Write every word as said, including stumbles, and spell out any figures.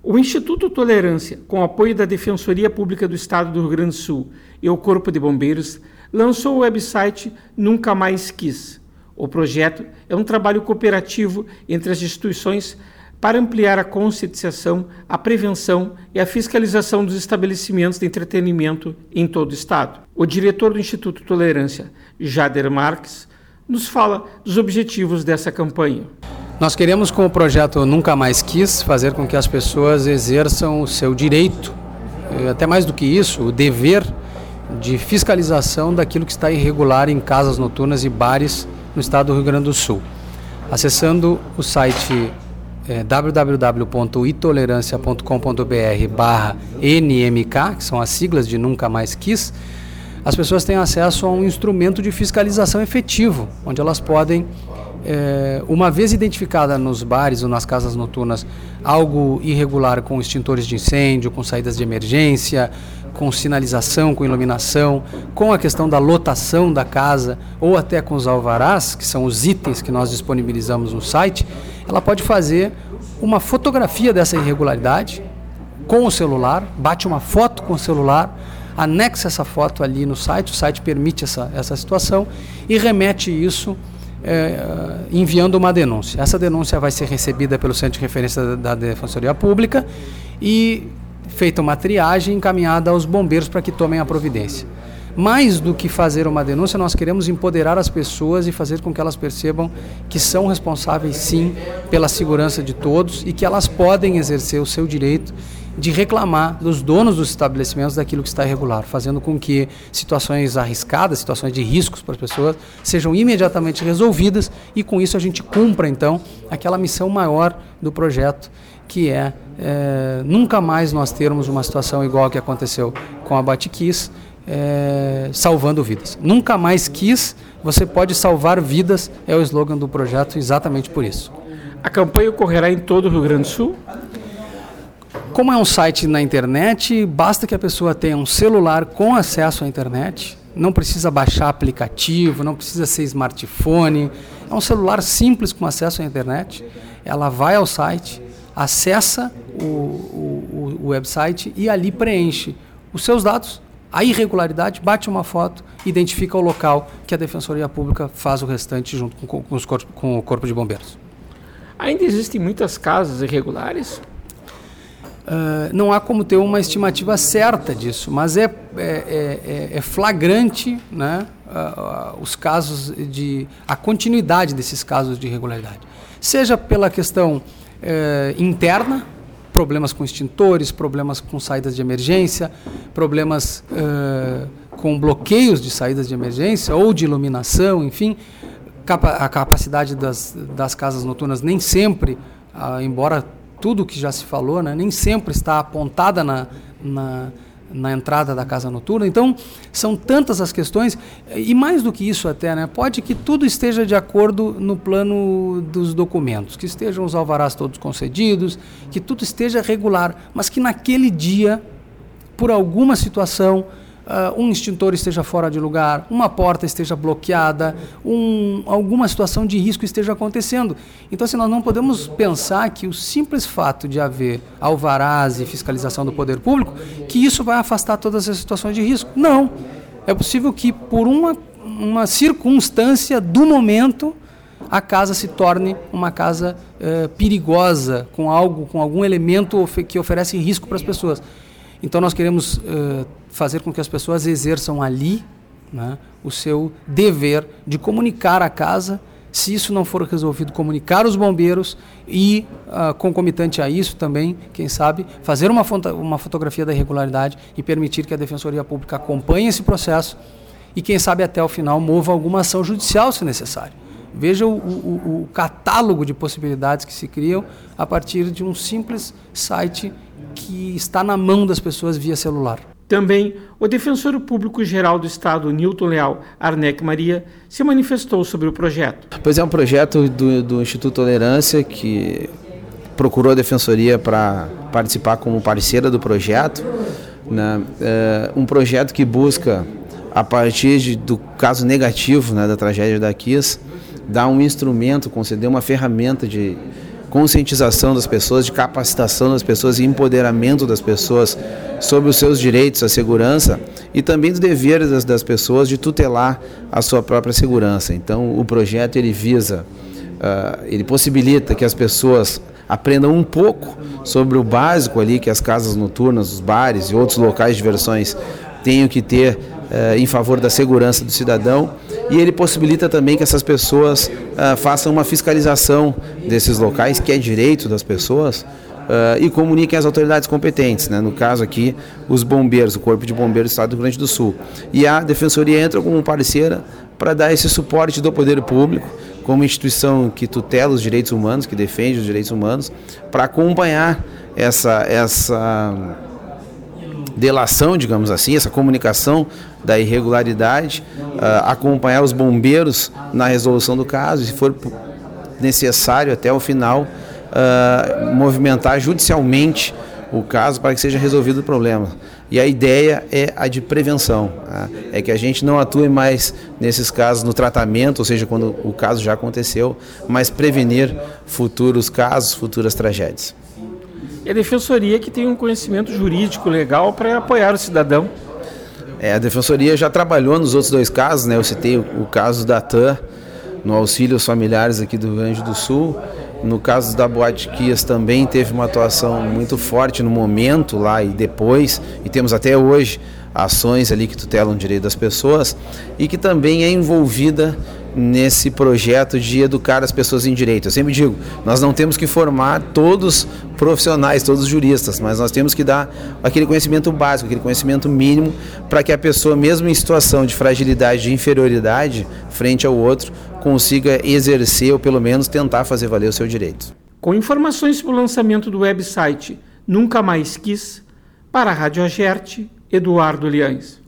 O Instituto Tolerância, com apoio da Defensoria Pública do Estado do Rio Grande do Sul e o Corpo de Bombeiros, lançou o website Nunca Mais Quis. O projeto é um trabalho cooperativo entre as instituições para ampliar a conscientização, a prevenção e a fiscalização dos estabelecimentos de entretenimento em todo o Estado. O diretor do Instituto Tolerância, Jader Marques, nos fala dos objetivos dessa campanha. Nós queremos, com o projeto Nunca Mais Quis, fazer com que as pessoas exerçam o seu direito, até mais do que isso, o dever de fiscalização daquilo que está irregular em casas noturnas e bares no estado do Rio Grande do Sul. Acessando o site é, w w w ponto itolerância ponto com ponto b r barra N M K, que são as siglas de Nunca Mais Quis, as pessoas têm acesso a um instrumento de fiscalização efetivo, onde elas podem, é, uma vez identificada nos bares ou nas casas noturnas algo irregular com extintores de incêndio, com saídas de emergência, com sinalização, com iluminação, com a questão da lotação da casa ou até com os alvarás, que são os itens que nós disponibilizamos no site, ela pode fazer uma fotografia dessa irregularidade com o celular, bate uma foto com o celular, anexa essa foto ali no site, o site permite essa, essa situação e remete isso é, enviando uma denúncia. Essa denúncia vai ser recebida pelo Centro de Referência da, da Defensoria Pública e feita uma triagem encaminhada aos bombeiros para que tomem a providência. Mais do que fazer uma denúncia, nós queremos empoderar as pessoas e fazer com que elas percebam que são responsáveis sim pela segurança de todos e que elas podem exercer o seu direito de reclamar dos donos dos estabelecimentos daquilo que está irregular, fazendo com que situações arriscadas, situações de riscos para as pessoas sejam imediatamente resolvidas e com isso a gente cumpra então aquela missão maior do projeto, que é, é nunca mais nós termos uma situação igual a que aconteceu com a Batiquis, é, salvando vidas. Nunca mais quis, você pode salvar vidas, é o slogan do projeto exatamente por isso. A campanha ocorrerá em todo o Rio Grande do Sul? Como é um site na internet, basta que a pessoa tenha um celular com acesso à internet, não precisa baixar aplicativo, não precisa ser smartphone, é um celular simples com acesso à internet, ela vai ao site, acessa o, o, o website e ali preenche os seus dados, a irregularidade, bate uma foto, identifica o local que a Defensoria Pública faz o restante junto com, com, os corpos, com o Corpo de Bombeiros. Ainda existem muitas casas irregulares? Uh, não há como ter uma estimativa certa disso, mas é, é, é, é flagrante, né, uh, uh, os casos de, a continuidade desses casos de irregularidade. Seja pela questão uh, interna, problemas com extintores, problemas com saídas de emergência, problemas uh, com bloqueios de saídas de emergência ou de iluminação, enfim, capa- a capacidade das, das casas noturnas nem sempre, uh, embora tudo que já se falou, né, nem sempre está apontada na, na, na entrada da casa noturna. Então, são tantas as questões, e mais do que isso até, né, pode que tudo esteja de acordo no plano dos documentos, que estejam os alvarás todos concedidos, que tudo esteja regular, mas que naquele dia, por alguma situação, Uh, um extintor esteja fora de lugar, uma porta esteja bloqueada, um, alguma situação de risco esteja acontecendo. Então, assim, nós não podemos pensar que o simples fato de haver alvarás e fiscalização do poder público, que isso vai afastar todas as situações de risco. Não. É possível que, por uma, uma circunstância do momento, a casa se torne uma casa uh, perigosa, com algo, com algum elemento ofe- que oferece risco para as pessoas. Então, nós queremos uh, fazer com que as pessoas exerçam ali, né, o seu dever de comunicar a casa. Se isso não for resolvido, comunicar os bombeiros e, uh, concomitante a isso também, quem sabe, fazer uma, foto- uma fotografia da irregularidade e permitir que a Defensoria Pública acompanhe esse processo e, quem sabe, até o final, mova alguma ação judicial, se necessário. Veja o, o, o catálogo de possibilidades que se criam a partir de um simples site que está na mão das pessoas via celular. Também, o Defensor Público-Geral do Estado, Nilton Leal Arnec Maria, se manifestou sobre o projeto. Pois é, um projeto do, do Instituto Tolerância que procurou a Defensoria para participar como parceira do projeto, né? É um projeto que busca, a partir de, do caso negativo, né, da tragédia da Kiss, dar um instrumento, conceder uma ferramenta de, conscientização das pessoas, de capacitação das pessoas e empoderamento das pessoas sobre os seus direitos à segurança e também do dever das, das pessoas de tutelar a sua própria segurança. Então, o projeto ele visa, uh, ele possibilita que as pessoas aprendam um pouco sobre o básico ali que as casas noturnas, os bares e outros locais de diversões tenham que ter uh, em favor da segurança do cidadão, e ele possibilita também que essas pessoas uh, façam uma fiscalização desses locais, que é direito das pessoas, uh, e comuniquem às autoridades competentes, né? No caso aqui, os bombeiros, o Corpo de Bombeiros do Estado do Rio Grande do Sul. E a Defensoria entra como parceira para dar esse suporte do poder público, como instituição que tutela os direitos humanos, que defende os direitos humanos, para acompanhar essa, essa delação, digamos assim, essa comunicação da irregularidade, uh, acompanhar os bombeiros na resolução do caso, e se for necessário até o final, uh, movimentar judicialmente o caso para que seja resolvido o problema. E a ideia é a de prevenção, tá? É que a gente não atue mais nesses casos no tratamento, ou seja, quando o caso já aconteceu, mas prevenir futuros casos, futuras tragédias. É a Defensoria que tem um conhecimento jurídico legal para apoiar o cidadão. É, a Defensoria já trabalhou nos outros dois casos, né? Eu citei o, o caso da T A M, no auxílio aos familiares aqui do Rio Grande do Sul. No caso da Boate Kias também teve uma atuação muito forte no momento lá e depois, e temos até hoje ações ali que tutelam o direito das pessoas, e que também é envolvida nesse projeto de educar as pessoas em direito. Eu sempre digo, nós não temos que formar todos profissionais, todos juristas, mas nós temos que dar aquele conhecimento básico, aquele conhecimento mínimo, para que a pessoa, mesmo em situação de fragilidade, de inferioridade frente ao outro, consiga exercer ou pelo menos tentar fazer valer o seu direito. Com informações para o lançamento do website Nunca Mais Quis, para a Rádio Agerte, Eduardo Liães.